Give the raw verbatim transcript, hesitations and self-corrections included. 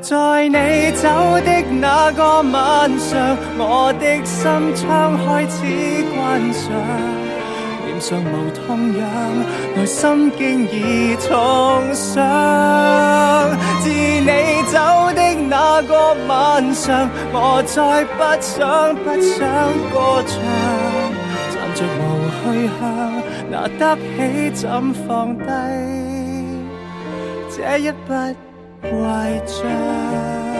在你走的那个晚上，我的心窗開始關上，臉上無痛癢，內心經已重傷。自你走的那個晚上，我再不想不想歌唱，站着無去向，拿得起怎放低這一筆壞賬。